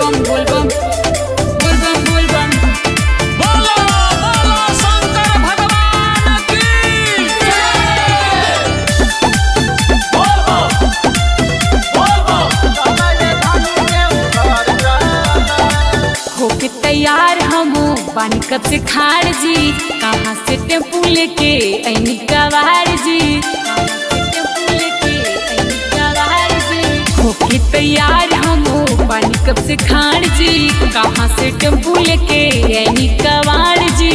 बोलबम बोलबम बोलबम बोलबम बोलो बोलो शंकर भगवान की होके तैयार हमू पानी कब से खाड़ जी, कहाँ से टेम्पू लेके ऐनी गवार जी, होके तैयार हमू पानी कब से खाड़ जी, कहाँ से टेम्पू लेके ऐनी गवार जी,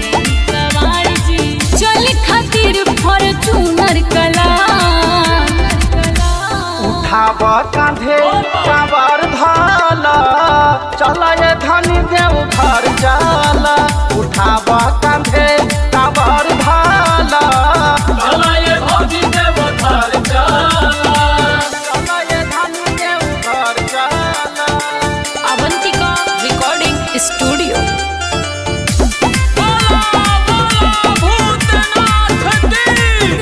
चले खातिर फॉर्च्यूनर कला उठाब कांधे कांवर धाला चला ये धनी देव घर जाला। उठाब कांधे कांवर धाला चला ये भौजी देव घर चला। चला ये धनी देव घर जाला। Avantika recording studio. बोलो बोलो भूतनाथ की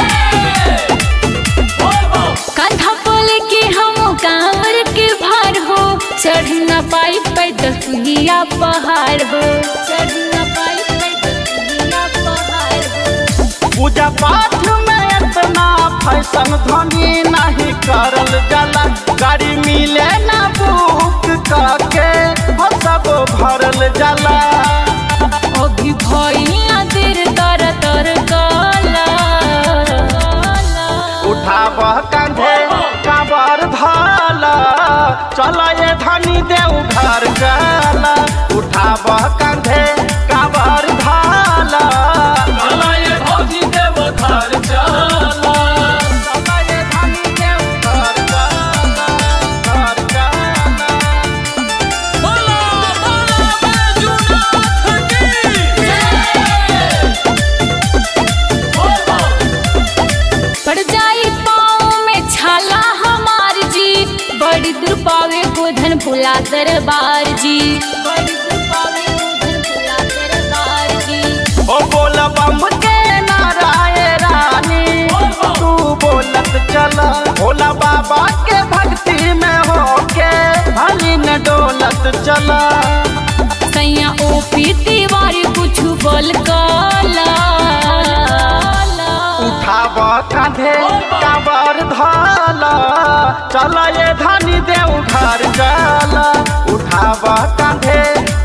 बोलो कंधा बोले के हम कांवर के भार हो, चढ़ न पाई पैदल सुहिया पहाड़ हो, चढ़ न पाई पैदल सुहिया पहाड़ हो। पूजा पाठ में इतना फैशन धनी नहीं करल जाला। गाड़ी मिले ना बुक करके हो सब भरल जाला। अभी भइया देर तर तर गला उठाब कांधे कांवर धाला चला ये धनी देव घर जाला। उठाब कांधे कांवर धाला चला ये भौजी देव घर चला। चला ये धनी देव घर जाला, घर जाला। बोलो बोलो बैजूनाथ की बोलो पड़ जाई पाँव में छाला हमार जी, बड़ी दूर पावे गोधन भुला दरबार जी, बड़ी दूर पावे गोधन भुला दरबार जी। ओ बोल बम के नाराय रानी तू बोलत चला। भोला बाबा के भक्ति में होके भली न डोलत चला। सैया ओ पीती वारी कुछ बोल काला उठाब कांधे कांवर धाला चला ये धनी देव घर जाला। उठाब कांधे